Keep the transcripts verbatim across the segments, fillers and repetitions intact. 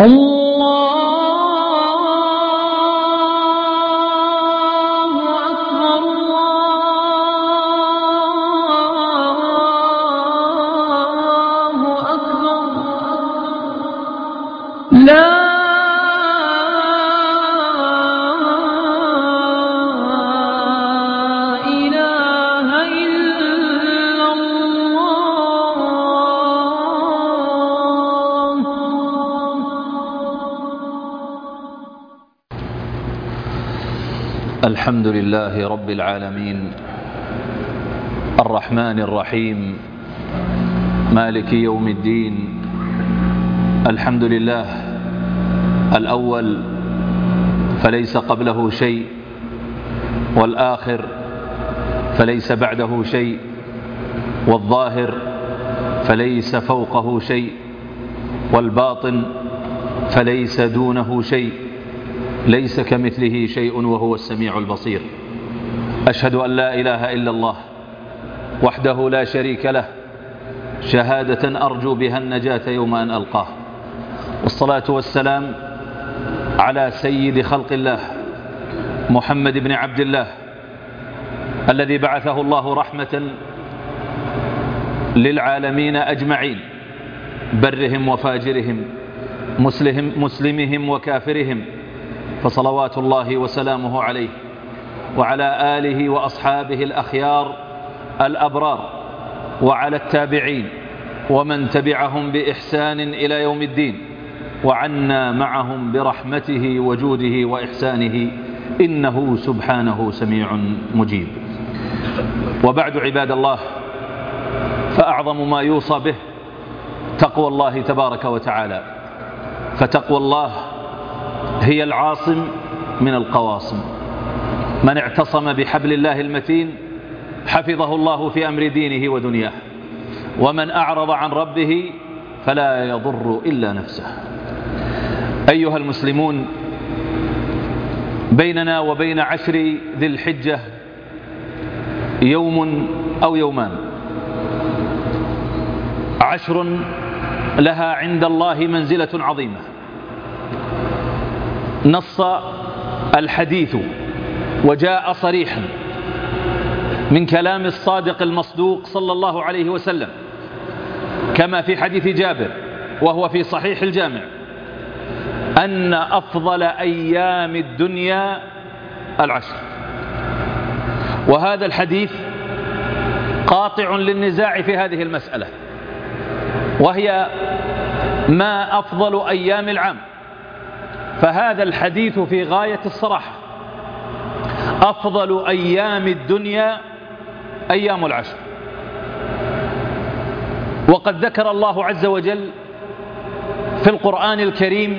الله أكبر الله أكبر لا إله إلا الله. الحمد لله رب العالمين الرحمن الرحيم مالك يوم الدين. الحمد لله الأول فليس قبله شيء، والآخر فليس بعده شيء، والظاهر فليس فوقه شيء، والباطن فليس دونه شيء، ليس كمثله شيء وهو السميع البصير. أشهد أن لا إله إلا الله وحده لا شريك له، شهادة أرجو بها النجاة يوم أن ألقاه. والصلاة والسلام على سيد خلق الله محمد بن عبد الله، الذي بعثه الله رحمة للعالمين أجمعين، برهم وفاجرهم، مسلمهم وكافرهم، فصلوات الله وسلامه عليه وعلى آله وأصحابه الأخيار الأبرار، وعلى التابعين ومن تبعهم بإحسان إلى يوم الدين، وعنا معهم برحمته وجوده وإحسانه، إنه سبحانه سميع مجيب. وبعد، عباد الله، فأعظم ما يوصى به تقوى الله تبارك وتعالى، فتقوى الله هي العاصم من القواصم. من اعتصم بحبل الله المتين حفظه الله في أمر دينه ودنياه، ومن أعرض عن ربه فلا يضر إلا نفسه. أيها المسلمون، بيننا وبين عشر ذي الحجة يوم أو يومان، عشر لها عند الله منزلة عظيمة. نص الحديث وجاء صريحا من كلام الصادق المصدوق صلى الله عليه وسلم، كما في حديث جابر وهو في صحيح الجامع، أن أفضل أيام الدنيا العشر. وهذا الحديث قاطع للنزاع في هذه المسألة، وهي ما أفضل أيام العام. فهذا الحديث في غاية الصراحة، أفضل أيام الدنيا أيام العشر. وقد ذكر الله عز وجل في القرآن الكريم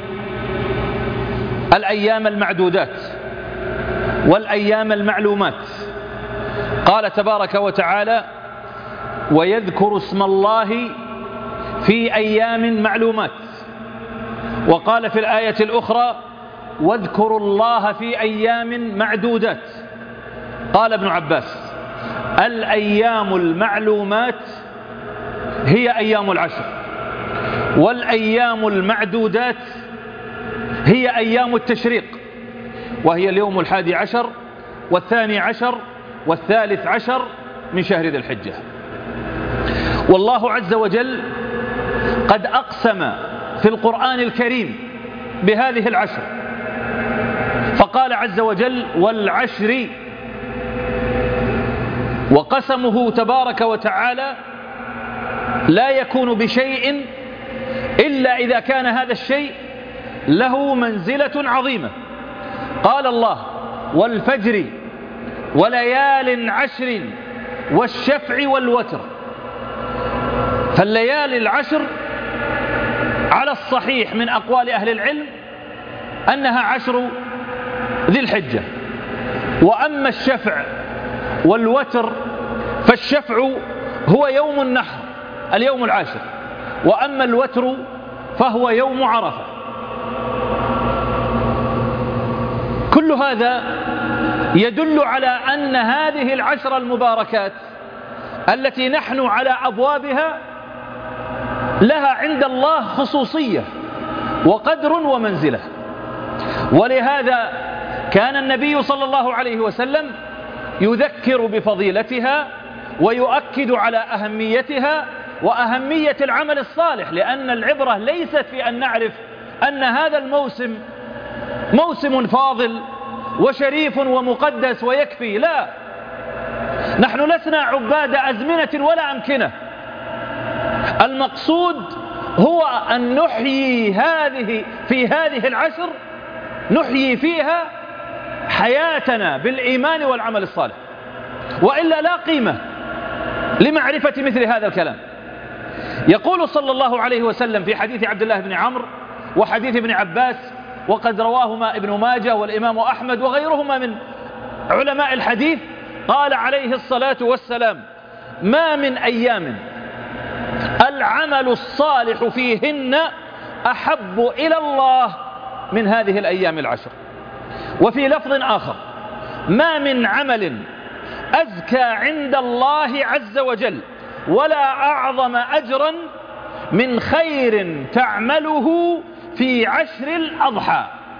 الأيام المعدودات والأيام المعلومات. قال تبارك وتعالى: ويذكر اسم الله في أيام معلومات. وقال في الآية الأخرى: واذكروا الله في أيام معدودات. قال ابن عباس: الأيام المعلومات هي أيام العشر، والأيام المعدودات هي أيام التشريق، وهي اليوم الحادي عشر والثاني عشر والثالث عشر من شهر ذي الحجة. والله عز وجل قد أقسم في القرآن الكريم بهذه العشر، فقال عز وجل: والعشر. وقسمه تبارك وتعالى لا يكون بشيء إلا إذا كان هذا الشيء له منزلة عظيمة. قال الله: والفجر وليال عشر والشفع والوتر. فالليالي العشر على الصحيح من أقوال أهل العلم أنها عشر ذي الحجة. وأما الشفع والوتر، فالشفع هو يوم النحر اليوم العاشر، وأما الوتر فهو يوم عرفة. كل هذا يدل على أن هذه العشر المباركات التي نحن على أبوابها لها عند الله خصوصية وقدر ومنزلة. ولهذا كان النبي صلى الله عليه وسلم يذكر بفضيلتها ويؤكد على أهميتها وأهمية العمل الصالح، لأن العبرة ليست في أن نعرف أن هذا الموسم موسم فاضل وشريف ومقدس ويكفي، لا، نحن لسنا عباد أزمنة ولا أمكنة. المقصود هو أن نحيي هذه في هذه العشر، نحيي فيها حياتنا بالإيمان والعمل الصالح، وإلا لا قيمة لمعرفة مثل هذا الكلام. يقول صلى الله عليه وسلم في حديث عبد الله بن عمرو وحديث ابن عباس، وقد رواهما ابن ماجه والإمام أحمد وغيرهما من علماء الحديث، قال عليه الصلاة والسلام: ما من أيام العمل الصالح فيهن أحب إلى الله من هذه الأيام العشر. وفي لفظ آخر: ما من عمل أزكى عند الله عز وجل ولا أعظم أجرا من خير تعمله في عشر الأضحى.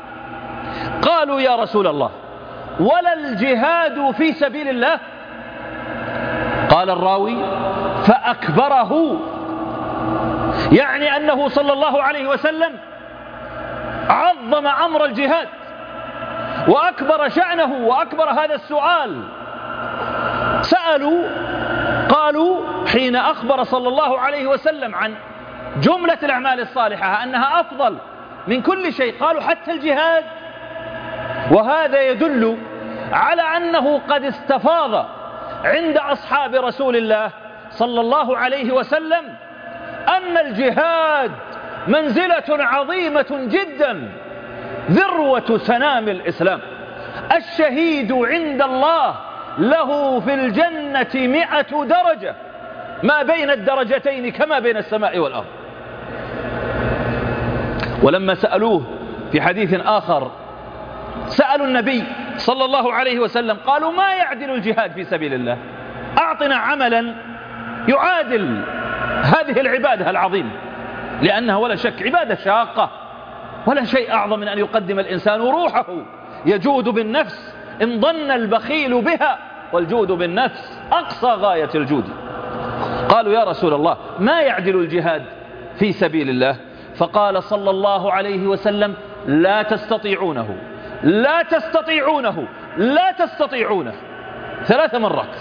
قالوا: يا رسول الله، ولا الجهاد في سبيل الله؟ قال الراوي: فأكبره، يعني أنه صلى الله عليه وسلم عظم أمر الجهاد وأكبر شأنه وأكبر هذا السؤال. سألوا قالوا حين أخبر صلى الله عليه وسلم عن جملة الأعمال الصالحة أنها أفضل من كل شيء، قالوا: حتى الجهاد؟ وهذا يدل على أنه قد استفاض عند أصحاب رسول الله صلى الله عليه وسلم أن الجهاد منزلة عظيمة جدا، ذروة سنام الإسلام. الشهيد عند الله له في الجنة مئة درجة، ما بين الدرجتين كما بين السماء والأرض. ولما سألوه في حديث آخر، سألوا النبي صلى الله عليه وسلم، قالوا: ما يعدل الجهاد في سبيل الله؟ أعطنا عملا يعادل هذه العبادة العظيمة، لأنها ولا شك عبادة شاقة، ولا شيء أعظم من أن يقدم الإنسان روحه، يجود بالنفس إن ظن البخيل بها، والجود بالنفس أقصى غاية الجود. قالوا: يا رسول الله، ما يعدل الجهاد في سبيل الله؟ فقال صلى الله عليه وسلم: لا تستطيعونه، لا تستطيعونه، لا تستطيعونه، ثلاث مرات.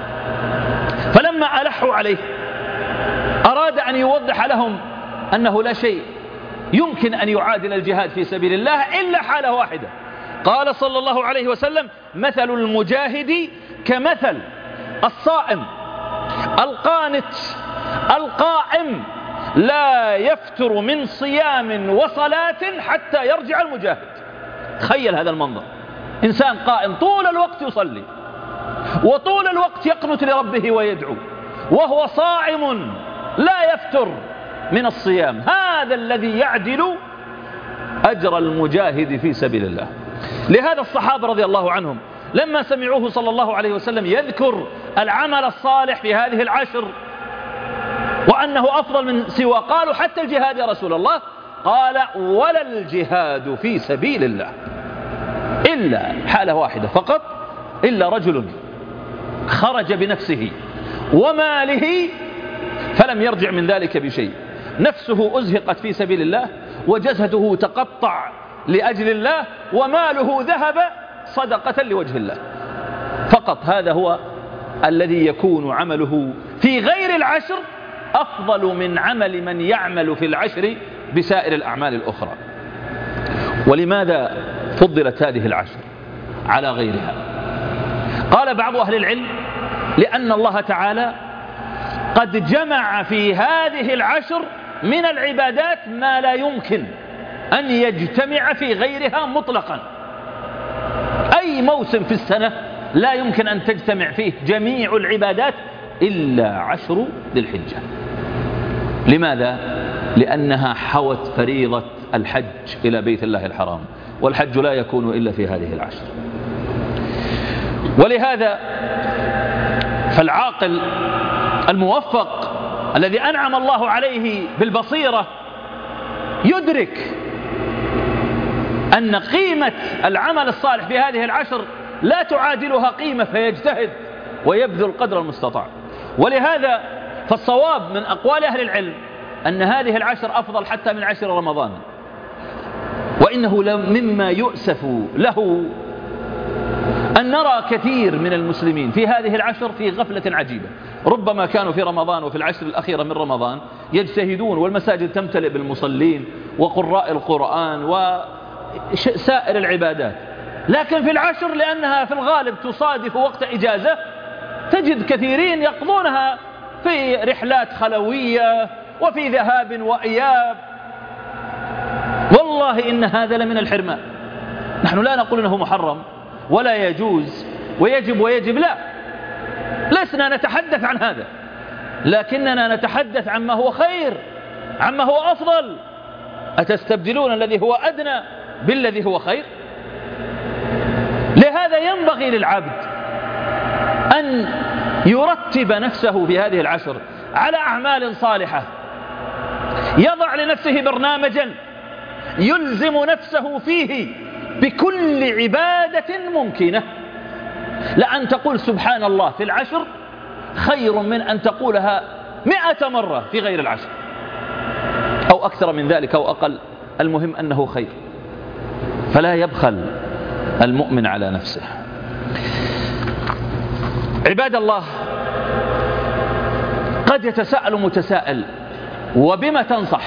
فلما ألحوا عليه أراد أن يوضح لهم أنه لا شيء يمكن أن يعادل الجهاد في سبيل الله إلا حالة واحدة. قال صلى الله عليه وسلم: مثل المجاهد كمثل الصائم القانت القائم، لا يفتر من صيام وصلاة حتى يرجع المجاهد. تخيل هذا المنظر، إنسان قائم طول الوقت يصلي وطول الوقت يقنت لربه ويدعو، وهو صائم لا يفتر من الصيام. هذا الذي يعدل أجر المجاهد في سبيل الله. لهذا الصحابة رضي الله عنهم لما سمعوه صلى الله عليه وسلم يذكر العمل الصالح في هذه العشر وأنه أفضل من سوى، قالوا: حتى الجهاد يا رسول الله؟ قال: ولا الجهاد في سبيل الله، إلا حالة واحدة فقط، إلا رجل خرج بنفسه وماله فلم يرجع من ذلك بشيء، نفسه أزهقت في سبيل الله وجسده تقطع لأجل الله وماله ذهب صدقة لوجه الله فقط. هذا هو الذي يكون عمله في غير العشر أفضل من عمل من يعمل في العشر بسائر الأعمال الأخرى. ولماذا فضلت هذه العشر على غيرها؟ قال بعض أهل العلم: لأن الله تعالى قد جمع في هذه العشر من العبادات ما لا يمكن أن يجتمع في غيرها مطلقا. أي موسم في السنة لا يمكن أن تجتمع فيه جميع العبادات إلا عشر ذي الحجة. لماذا؟ لأنها حوت فريضة الحج إلى بيت الله الحرام، والحج لا يكون إلا في هذه العشر. ولهذا فالعاقل الموفق الذي أنعم الله عليه بالبصيرة يدرك أن قيمة العمل الصالح في هذه العشر لا تعادلها قيمة، فيجتهد ويبذل قدر المستطاع. ولهذا فالصواب من أقوال أهل العلم أن هذه العشر أفضل حتى من عشر رمضان. وإنه مما يؤسف له أن نرى كثير من المسلمين في هذه العشر في غفلة عجيبة. ربما كانوا في رمضان وفي العشر الأخيرة من رمضان يجتهدون، والمساجد تمتلئ بالمصلين وقراء القرآن وسائر العبادات، لكن في العشر لأنها في الغالب تصادف وقت إجازة تجد كثيرين يقضونها في رحلات خلوية وفي ذهاب وإياب. والله إن هذا لمن الحرمان. نحن لا نقول إنه محرم ولا يجوز ويجب ويجب، لا، لسنا نتحدث عن هذا، لكننا نتحدث عما هو خير، عما هو أفضل. أتستبدلون الذي هو أدنى بالذي هو خير؟ لهذا ينبغي للعبد أن يرتب نفسه في هذه العشر على أعمال صالحة، يضع لنفسه برنامجا يلزم نفسه فيه بكل عبادة ممكنة. لأن تقول سبحان الله في العشر خير من أن تقولها مئة مرة في غير العشر، أو أكثر من ذلك أو أقل، المهم أنه خير. فلا يبخل المؤمن على نفسه. عباد الله، قد يتساءل متساءل: وبما تنصح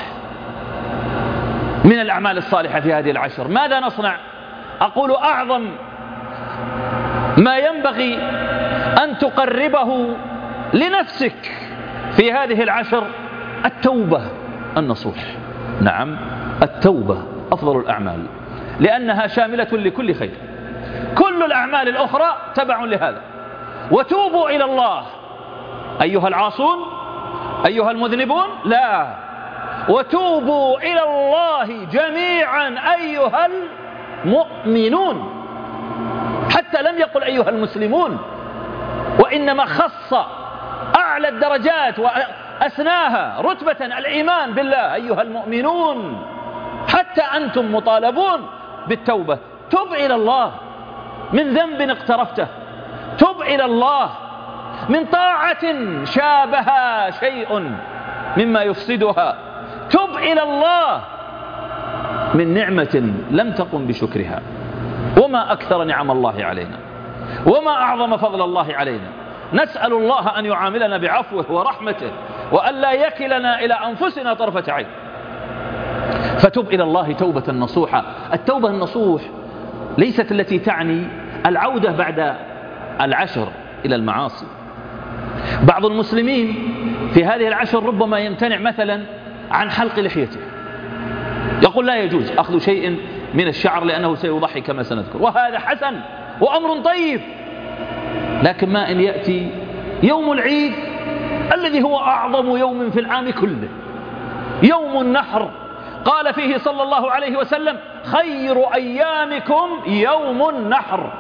من الأعمال الصالحة في هذه العشر؟ ماذا نصنع؟ أقول أعظم ما ينبغي أن تقربه لنفسك في هذه العشر التوبة النصوح. نعم، التوبة أفضل الأعمال، لأنها شاملة لكل خير. كل الأعمال الأخرى تبع لهذا. وتوبوا إلى الله أيها العاصون أيها المذنبون، لا، وتوبوا إلى الله جميعا أيها المؤمنون. حتى لم يقل أيها المسلمون، وإنما خص أعلى الدرجات وأسناها رتبة الإيمان بالله أيها المؤمنون. حتى أنتم مطالبون بالتوبة. تب إلى الله من ذنب اقترفته، تب إلى الله من طاعة شابها شيء مما يفسدها، تب إلى الله من نعمة لم تقم بشكرها. وما أكثر نعم الله علينا، وما أعظم فضل الله علينا. نسأل الله أن يعاملنا بعفوه ورحمته، وأن لا يكلنا إلى أنفسنا طرفة عين. فتب إلى الله توبة نصوحة. التوبة النصوح ليست التي تعني العودة بعد العشر إلى المعاصي. بعض المسلمين في هذه العشر ربما يمتنع مثلا عن حلق لحيته، يقول لا يجوز أخذ شيء من الشعر لأنه سيضحي كما سنذكر، وهذا حسن وأمر طيب. لكن ما إن يأتي يوم العيد الذي هو أعظم يوم في العام كله، يوم النحر، قال فيه صلى الله عليه وسلم: خير أيامكم يوم النحر،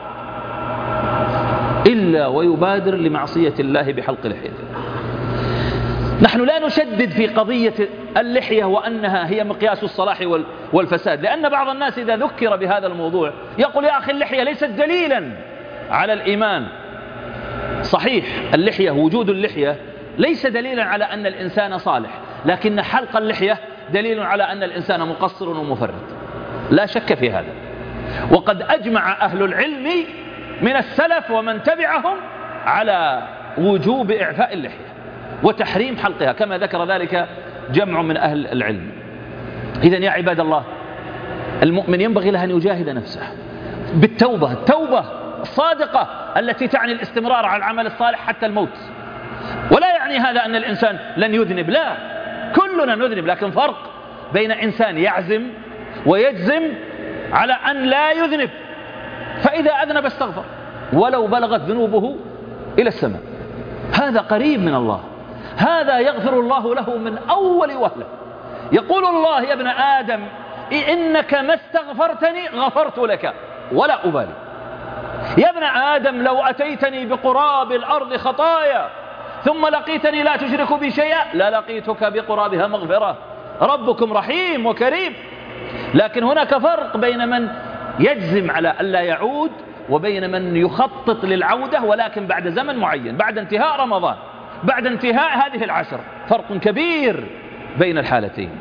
إلا ويبادر لمعصية الله بحلق لحيته. نحن لا نشدد في قضية اللحية وأنها هي مقياس الصلاح والفساد، لأن بعض الناس إذا ذكر بهذا الموضوع يقول: يا أخي اللحية ليست دليلا على الإيمان. صحيح، اللحية، وجود اللحية ليس دليلا على أن الإنسان صالح، لكن حلق اللحية دليل على أن الإنسان مقصر ومفرط، لا شك في هذا. وقد أجمع أهل العلم من السلف ومن تبعهم على وجوب إعفاء اللحية وتحريم حلقها، كما ذكر ذلك جمع من أهل العلم. إذن يا عباد الله، المؤمن ينبغي له أن يجاهد نفسه بالتوبة، التوبة الصادقة التي تعني الاستمرار على العمل الصالح حتى الموت. ولا يعني هذا أن الإنسان لن يذنب، لا، كلنا نذنب، لكن فرق بين إنسان يعزم ويجزم على أن لا يذنب، فإذا أذنب استغفر ولو بلغت ذنوبه إلى السماء، هذا قريب من الله، هذا يغفر الله له من أول وهلة. يقول الله: يا ابن آدم إنك ما استغفرتني غفرت لك ولا أبالي. يا ابن آدم لو أتيتني بقراب الأرض خطايا ثم لقيتني لا تشرك بي شيئا للقيتك بقرابها مغفرة. ربكم رحيم وكريم. لكن هناك فرق بين من يجزم على ألا يعود وبين من يخطط للعودة ولكن بعد زمن معين، بعد انتهاء رمضان، بعد انتهاء هذه العشر. فرق كبير بين الحالتين.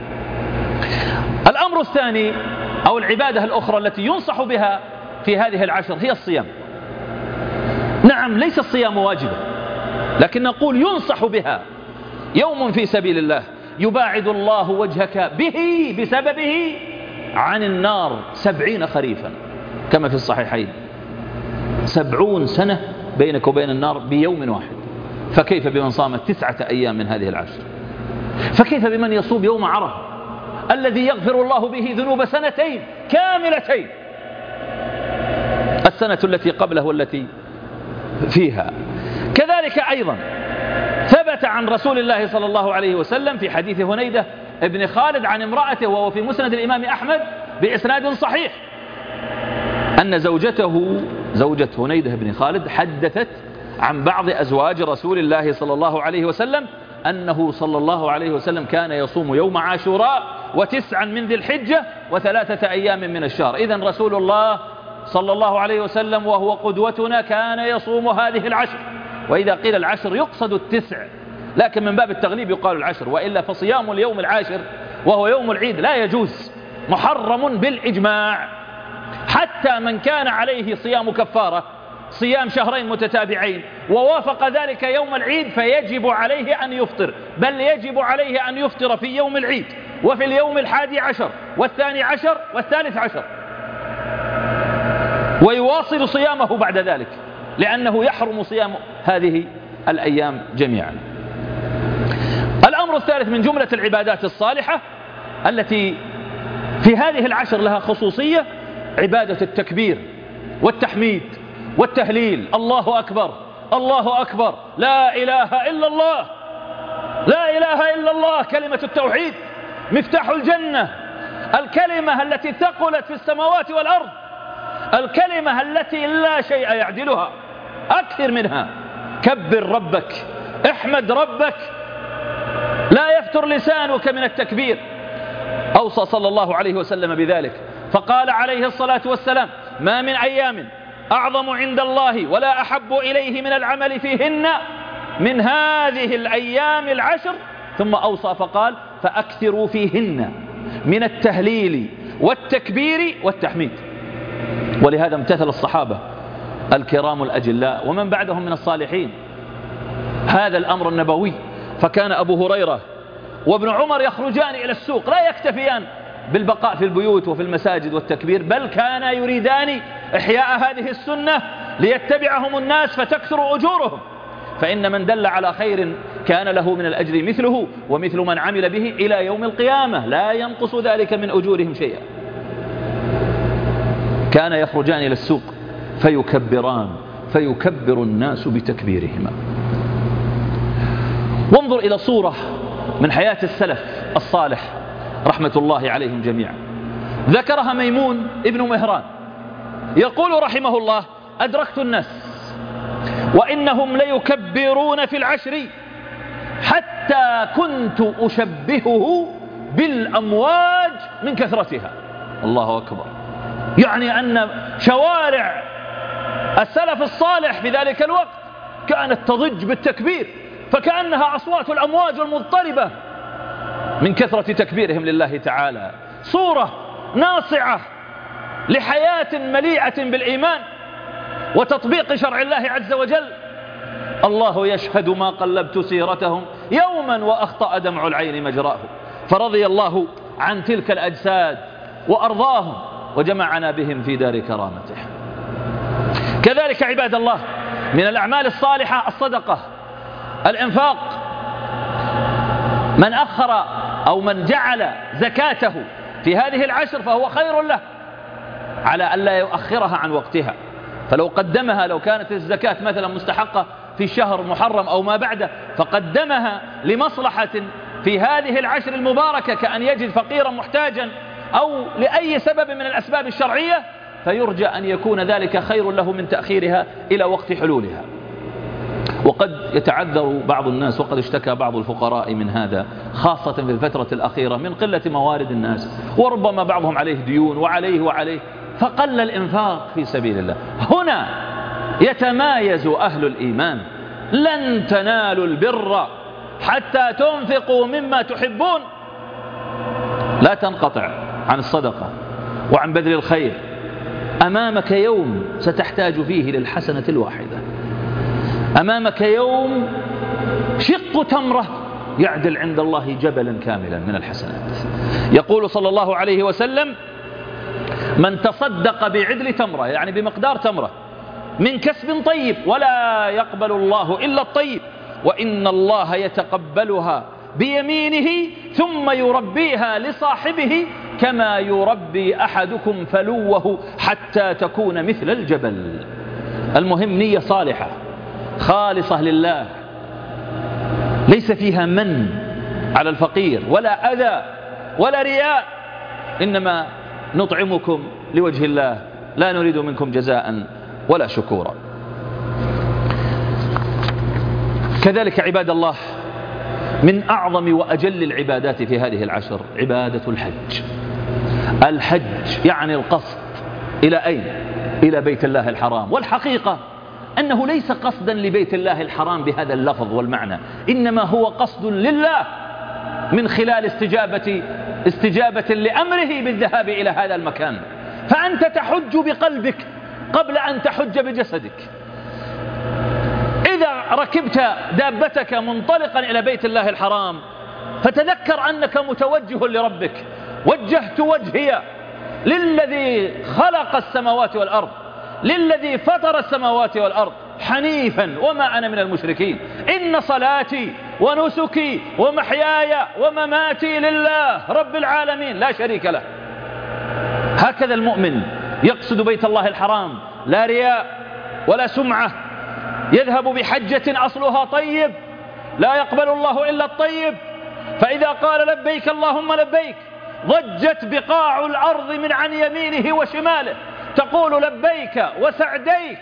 الأمر الثاني أو العبادة الأخرى التي ينصح بها في هذه العشر هي الصيام. نعم، ليس الصيام واجبا، لكن نقول ينصح بها. يوم في سبيل الله يباعد الله وجهك به بسببه عن النار سبعين خريفا كما في الصحيحين. سبعون سنة بينك وبين النار بيوم واحد، فكيف بمن صام تسعة أيام من هذه العشر؟ فكيف بمن يصوم يوم عرفة الذي يغفر الله به ذنوب سنتين كاملتين، السنة التي قبله والتي فيها. كذلك أيضا ثبت عن رسول الله صلى الله عليه وسلم في حديث هنيدة ابن خالد عن امرأته وهو في مسند الإمام أحمد بإسناد صحيح أن زوجته زوجة هنيدة بن خالد حدثت عن بعض أزواج رسول الله صلى الله عليه وسلم أنه صلى الله عليه وسلم كان يصوم يوم عاشوراء وتسعا من ذي الحجة وثلاثة أيام من الشهر. إذن رسول الله صلى الله عليه وسلم وهو قدوتنا كان يصوم هذه العشر. وإذا قيل العشر يقصد التسع، لكن من باب التغليب يقال العشر، وإلا فصيام اليوم العاشر وهو يوم العيد لا يجوز، محرم بالإجماع. حتى من كان عليه صيام كفارة، صيام شهرين متتابعين، ووافق ذلك يوم العيد فيجب عليه أن يفطر، بل يجب عليه أن يفطر في يوم العيد وفي اليوم الحادي عشر والثاني عشر والثالث عشر، ويواصل صيامه بعد ذلك، لأنه يحرم صيام هذه الأيام جميعا. الأمر الثالث من جملة العبادات الصالحة التي في هذه العشر لها خصوصية عبادة التكبير والتحميد والتهليل. الله أكبر الله أكبر، لا إله إلا الله، لا إله إلا الله، كلمة التوحيد مفتاح الجنة، الكلمة التي ثقلت في السماوات والأرض، الكلمة التي لا شيء يعدلها. أكثر منها، كبر ربك، احمد ربك، لا يفتر لسانك من التكبير. أوصى صلى الله عليه وسلم بذلك، فقال عليه الصلاة والسلام: ما من أيام أعظم عند الله ولا أحب إليه من العمل فيهن من هذه الأيام العشر. ثم أوصى فقال: فأكثروا فيهن من التهليل والتكبير والتحميد. ولهذا امتثل الصحابة الكرام الأجلاء ومن بعدهم من الصالحين هذا الأمر النبوي، فكان أبو هريرة وابن عمر يخرجان إلى السوق، لا يكتفيان بالبقاء في البيوت وفي المساجد والتكبير، بل كانا يريدان إحياء هذه السنة ليتبعهم الناس فتكثر أجورهم، فإن من دل على خير كان له من الأجر مثله ومثل من عمل به إلى يوم القيامة، لا ينقص ذلك من أجورهم شيئا. كان يخرجان إلى السوق فيكبران فيكبر الناس بتكبيرهما. وانظر إلى صورة من حياة السلف الصالح رحمة الله عليهم جميعا، ذكرها ميمون ابن مهران، يقول رحمه الله: أدركت الناس وإنهم ليكبرون في العشر حتى كنت أشبهه بالأمواج من كثرتها. الله أكبر. يعني أن شوارع السلف الصالح في ذلك الوقت كانت تضج بالتكبير، فكأنها أصوات الأمواج المضطربة من كثرة تكبيرهم لله تعالى. صورة ناصعة لحياة مليئة بالإيمان وتطبيق شرع الله عز وجل. الله يشهد ما قلبت سيرتهم يوما وأخطأ دمع العين مجراه، فرضي الله عن تلك الأجساد وأرضاهم وجمعنا بهم في دار كرامته. كذلك عباد الله من الأعمال الصالحة الصدقة، الإنفاق. من أخر أو من جعل زكاته في هذه العشر فهو خير له على أن لا يؤخرها عن وقتها، فلو قدمها، لو كانت الزكاة مثلا مستحقة في شهر محرم أو ما بعده، فقدمها لمصلحة في هذه العشر المباركة كأن يجد فقيرا محتاجا أو لأي سبب من الأسباب الشرعية، فيرجى أن يكون ذلك خير له من تأخيرها إلى وقت حلولها. وقد يتعذر بعض الناس، وقد اشتكى بعض الفقراء من هذا خاصة في الفترة الأخيرة من قلة موارد الناس، وربما بعضهم عليه ديون وعليه وعليه، فقل الإنفاق في سبيل الله. هنا يتمايز أهل الإيمان. لن تنالوا البر حتى تنفقوا مما تحبون. لا تنقطع عن الصدقة وعن بذل الخير. أمامك يوم ستحتاج فيه للحسنة الواحدة، أمامك يوم شق تمرة يعدل عند الله جبلا كاملا من الحسنات. يقول صلى الله عليه وسلم: من تصدق بعدل تمرة، يعني بمقدار تمرة، من كسب طيب ولا يقبل الله إلا الطيب، وإن الله يتقبلها بيمينه ثم يربيها لصاحبه كما يربي أحدكم فلوه حتى تكون مثل الجبل. المهم نية صالحة خالصة لله، ليس فيها من على الفقير ولا أذى ولا رياء، إنما نطعمكم لوجه الله لا نريد منكم جزاء ولا شكورا. كذلك عباد الله، من أعظم وأجل العبادات في هذه العشر عبادة الحج. الحج يعني القصد إلى أين؟ إلى بيت الله الحرام. والحقيقة أنه ليس قصدا لبيت الله الحرام بهذا اللفظ والمعنى، إنما هو قصد لله من خلال استجابة, استجابة لأمره بالذهاب إلى هذا المكان. فأنت تحج بقلبك قبل أن تحج بجسدك. إذا ركبت دابتك منطلقا إلى بيت الله الحرام فتذكر أنك متوجه لربك. وجهت وجهي للذي خلق السماوات والأرض، للذي فطر السماوات والأرض حنيفا وما أنا من المشركين. إن صلاتي ونسكي ومحياي ومماتي لله رب العالمين لا شريك له. هكذا المؤمن يقصد بيت الله الحرام، لا رياء ولا سمعة. يذهب بحجة أصلها طيب، لا يقبل الله إلا الطيب. فإذا قال لبيك اللهم لبيك ضجت بقاع الأرض من عن يمينه وشماله، تقول لبيك وسعديك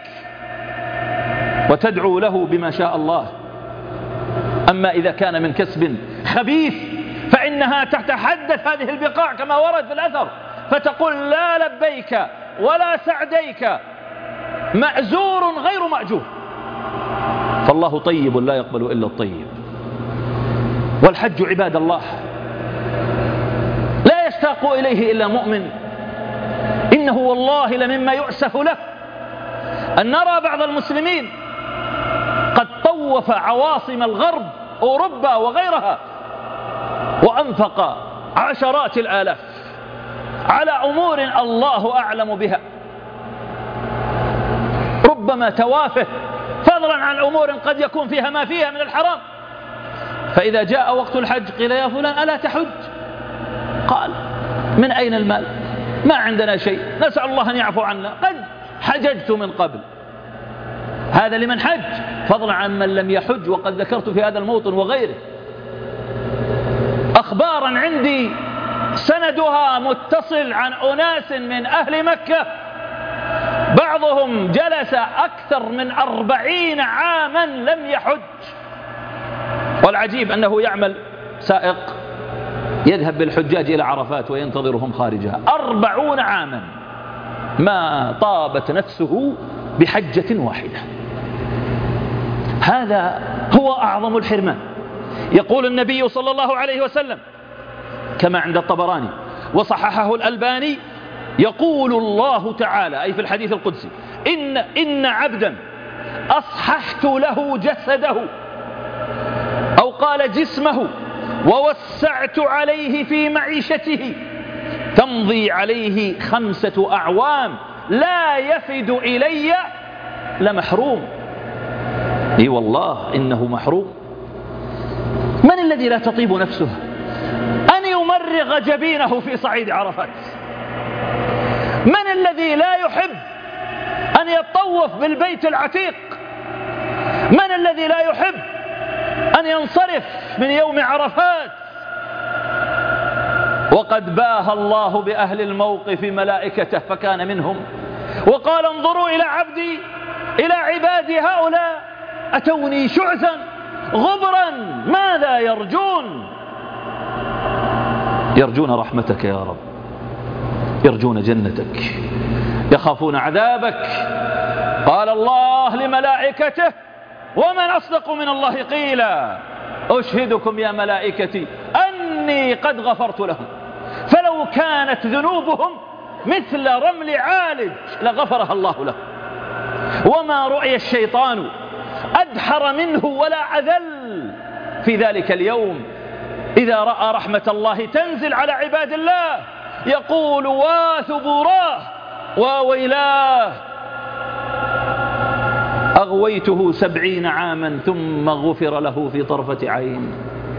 وتدعو له بما شاء الله. أما إذا كان من كسب خبيث فإنها تتحدث هذه البقاع كما ورد في الأثر، فتقول لا لبيك ولا سعديك، مأزور غير مأجور. فالله طيب لا يقبل إلا الطيب. والحج عباد الله لا يشتاق إليه إلا مؤمن. إنه والله لمما يؤسف له أن نرى بعض المسلمين قد طوف عواصم الغرب أوروبا وغيرها وأنفق عشرات الآلاف على أمور الله أعلم بها، ربما توافه، فضلا عن أمور قد يكون فيها ما فيها من الحرام. فإذا جاء وقت الحج قيل يا فلان ألا تحج؟ قال من أين المال؟ ما عندنا شيء، نسأل الله أن يعفو عنا، قد حججت من قبل. هذا لمن حج، فضلا عن من لم يحج. وقد ذكرت في هذا الموطن وغيره أخبارا عندي سندها متصل عن أناس من أهل مكة، بعضهم جلس أكثر من أربعين عاما لم يحج. والعجيب أنه يعمل سائق يذهب بالحجاج إلى عرفات وينتظرهم خارجها. أربعون عاما ما طابت نفسه بحجة واحدة. هذا هو أعظم الحرمان. يقول النبي صلى الله عليه وسلم كما عند الطبراني وصححه الألباني، يقول الله تعالى أي في الحديث القدسي: إن, إن عبدا أصححت له جسده، أو قال جسمه، ووسعت عليه في معيشته، تمضي عليه خمسة أعوام لا يفد إلي لمحروم. اي والله إنه محروم. من الذي لا تطيب نفسه أن يمرغ جبينه في صعيد عرفات؟ من الذي لا يحب أن يطوف بالبيت العتيق؟ من الذي لا يحب أن ينصرف من يوم عرفات؟ وقد باهى الله بأهل الموقف ملائكته فكان منهم، وقال انظروا إلى عبدي، إلى عبادي هؤلاء أتوني شعثا غبرا ماذا يرجون؟ يرجون رحمتك يا رب، يرجون جنتك، يخافون عذابك. قال الله لملائكته: ومن أصدق من الله قيلا أشهدكم يا ملائكتي أني قد غفرت لهم. فلو كانت ذنوبهم مثل رمل عالج لغفرها الله لهم. وما رؤي الشيطان أدحر منه ولا عذل في ذلك اليوم إذا رأى رحمة الله تنزل على عباد الله يقول: واثبوراه وويلاه أغويته سبعين عاما ثم غفر له في طرفة عين.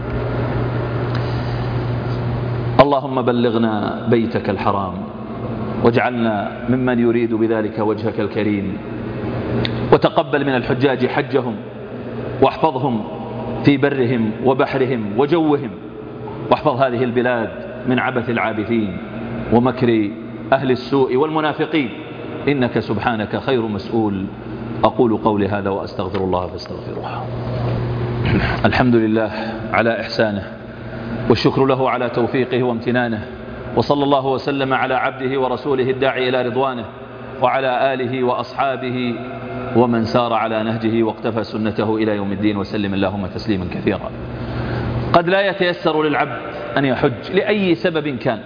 اللهم بلغنا بيتك الحرام واجعلنا ممن يريد بذلك وجهك الكريم، وتقبل من الحجاج حجهم واحفظهم في برهم وبحرهم وجوهم، واحفظ هذه البلاد من عبث العابثين ومكر أهل السوء والمنافقين، إنك سبحانك خير مسؤول. أقول قولي هذا وأستغفر الله فاستغفروه. الحمد لله على إحسانه، والشكر له على توفيقه وامتنانه، وصلى الله وسلم على عبده ورسوله الداعي إلى رضوانه وعلى آله وأصحابه ومن سار على نهجه واقتفى سنته إلى يوم الدين، وسلم اللهم تسليما كثيرا. قد لا يتيسر للعبد أن يحج لأي سبب كان.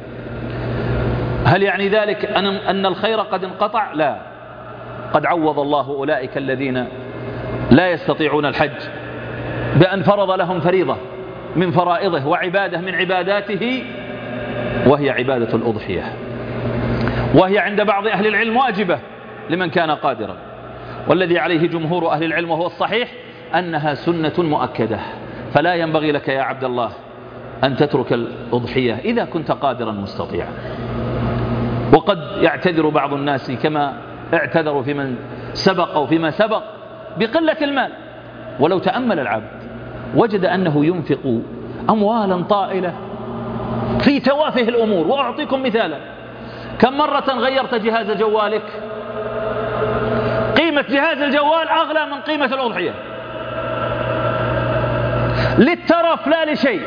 هل يعني ذلك أن الخير قد انقطع؟ لا، قد عوض الله أولئك الذين لا يستطيعون الحج بأن فرض لهم فريضة من فرائضه وعبادة من عباداته، وهي عبادة الأضحية، وهي عند بعض أهل العلم واجبة لمن كان قادرا، والذي عليه جمهور أهل العلم وهو الصحيح أنها سنة مؤكدة. فلا ينبغي لك يا عبد الله أن تترك الأضحية إذا كنت قادرا مستطيعا. وقد يعتذر بعض الناس كما اعتذروا في من سبق أو فيما سبق بقلة المال، ولو تأمل العبد وجد أنه ينفق أموالا طائلة في توافه الأمور. وأعطيكم مثالا: كم مرة غيرت جهاز جوالك؟ قيمة جهاز الجوال أغلى من قيمة الأضحية، للترف لا لشيء،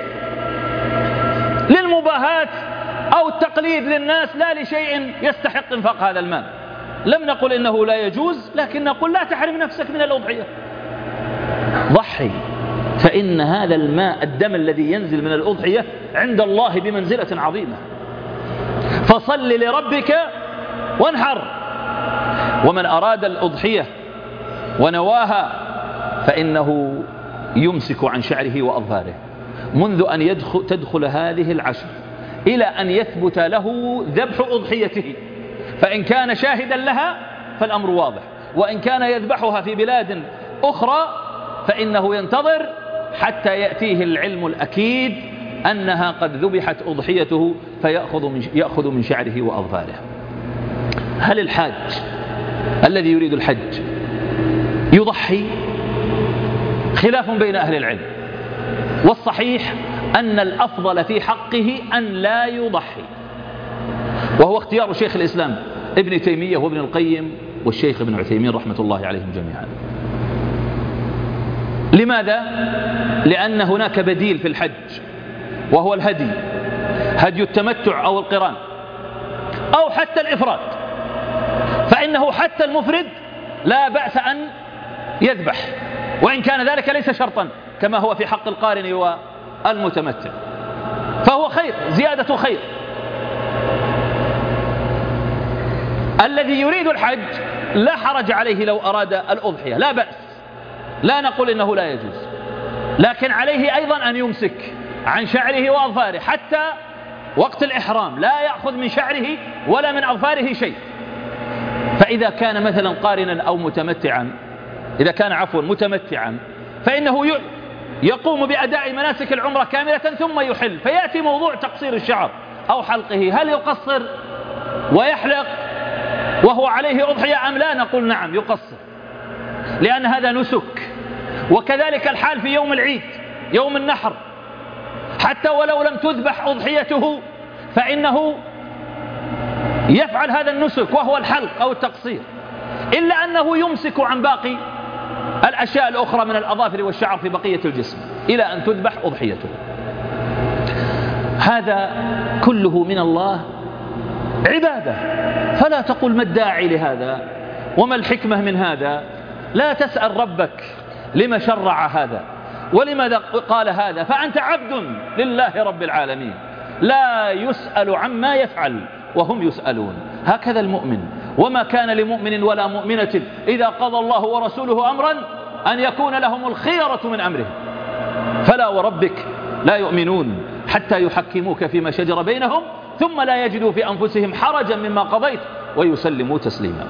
للمباهاة أو التقليد للناس لا لشيء يستحق انفاق هذا المال. لم نقل إنه لا يجوز، لكن نقول لا تحرم نفسك من الأضحية، ضحي، فإن هذا الماء الدم الذي ينزل من الأضحية عند الله بمنزلة عظيمة. فصل لربك وانحر. ومن أراد الأضحية ونواها فإنه يمسك عن شعره وأظفاره منذ أن يدخل تدخل هذه العشر إلى أن يثبت له ذبح أضحيته. فإن كان شاهدا لها فالأمر واضح، وإن كان يذبحها في بلاد أخرى فإنه ينتظر حتى يأتيه العلم الأكيد أنها قد ذبحت أضحيته فيأخذ من, يأخذ من شعره وأظفاره. هل الحاج الذي يريد الحج يضحي؟ خلاف بين أهل العلم، والصحيح أن الأفضل في حقه أن لا يضحي، وهو اختيار شيخ الإسلام ابن تيمية وابن القيم والشيخ ابن عثيمين رحمة الله عليهم جميعا. لماذا؟ لأن هناك بديل في الحج، وهو الهدي، هدي التمتع أو القران أو حتى الإفراد، فإنه حتى المفرد لا بأس أن يذبح، وإن كان ذلك ليس شرطا كما هو في حق القارن والمتمتع، فهو خير، زيادة خير. الذي يريد الحج لا حرج عليه لو أراد الأضحية، لا بأس، لا نقول إنه لا يجوز، لكن عليه أيضا أن يمسك عن شعره وأظفاره حتى وقت الإحرام، لا يأخذ من شعره ولا من أظفاره شيء. فإذا كان مثلا قارنا أو متمتعا، إذا كان عفوا متمتعا فإنه يقوم بأداء مناسك العمرة كاملة ثم يحل، فيأتي موضوع تقصير الشعر أو حلقه، هل يقصر ويحلق وهو عليه أضحية أم لا؟ نقول نعم يقصر، لأن هذا نسك. وكذلك الحال في يوم العيد، يوم النحر، حتى ولو لم تذبح أضحيته فإنه يفعل هذا النسك وهو الحلق أو التقصير، إلا أنه يمسك عن باقي الأشياء الأخرى من الأظافر والشعر في بقية الجسم إلى أن تذبح أضحيته. هذا كله من الله عبادة، فلا تقل ما الداعي لهذا وما الحكمة من هذا. لا تسأل ربك لما شرع هذا ولماذا قال هذا، فأنت عبد لله رب العالمين لا يسأل عما يفعل وهم يسألون. هكذا المؤمن. وما كان لمؤمن ولا مؤمنة إذا قضى الله ورسوله أمرا أن يكون لهم الخيرة من أمرهم. فلا وربك لا يؤمنون حتى يحكموك فيما شجر بينهم ثم لا يجدوا في أنفسهم حرجا مما قضيت ويسلموا تسليما.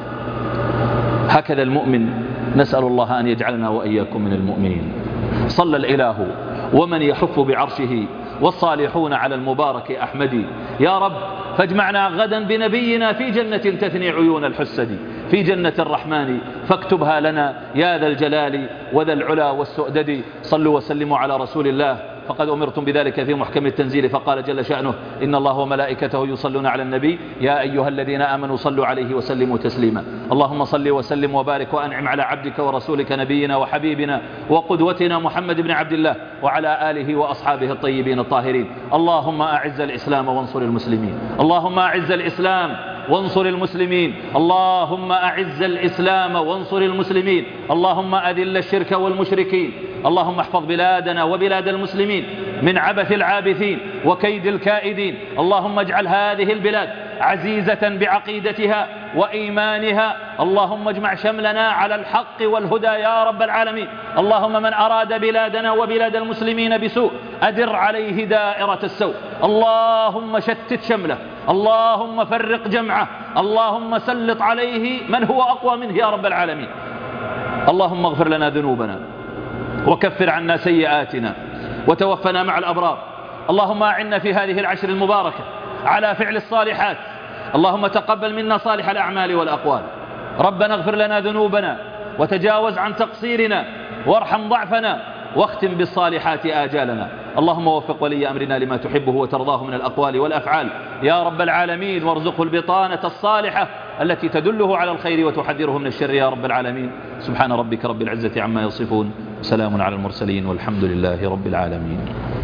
هكذا المؤمن. نسأل الله أن يجعلنا وإياكم من المؤمنين. صلى الإله ومن يحف بعرشه والصالحون على المبارك أحمد. يا رب فاجمعنا غدا بنبينا في جنة تثني عيون الحسد، في جنة الرحمن فاكتبها لنا يا ذا الجلال وذا العلا والسؤدد. صلوا وسلموا على رسول الله فقد أمرتم بذلك في محكم التنزيل، فقال جل شأنه إن الله وملائكته يصلون على النبي يا أيها الذين آمنوا صلوا عليه وسلموا تسليما. اللهم صل وسلم وبارك وأنعم على عبدك ورسولك نبينا وحبيبنا وقدوتنا محمد بن عبد الله وعلى آله وأصحابه الطيبين الطاهرين. اللهم أعز الإسلام وانصر المسلمين. اللهم أعز الإسلام وانصر المسلمين. اللهم أعز الإسلام وانصر المسلمين. اللهم أذل الشرك والمشركين. اللهم احفظ بلادنا وبلاد المسلمين من عبث العابثين وكيد الكائدين. اللهم اجعل هذه البلاد عزيزة بعقيدتها وإيمانها. اللهم اجمع شملنا على الحق والهدى يا رب العالمين. اللهم من أراد بلادنا وبلاد المسلمين بسوء أدر عليه دائرة السوء. اللهم شتت شمله. اللهم فرق جمعه. اللهم سلط عليه من هو أقوى منه يا رب العالمين. اللهم اغفر لنا ذنوبنا وكفر عنا سيئاتنا وتوفنا مع الأبرار. اللهم أعنا في هذه العشر المباركة على فعل الصالحات. اللهم تقبل منا صالح الأعمال والأقوال. ربنا اغفر لنا ذنوبنا وتجاوز عن تقصيرنا وارحم ضعفنا واختم بالصالحات آجالنا. اللهم وفق ولي أمرنا لما تحبه وترضاه من الأقوال والأفعال يا رب العالمين، وارزقه البطانة الصالحة التي تدله على الخير وتحذره من الشر يا رب العالمين. سبحان ربك رب العزة عما يصفون، سلام على المرسلين والحمد لله رب العالمين.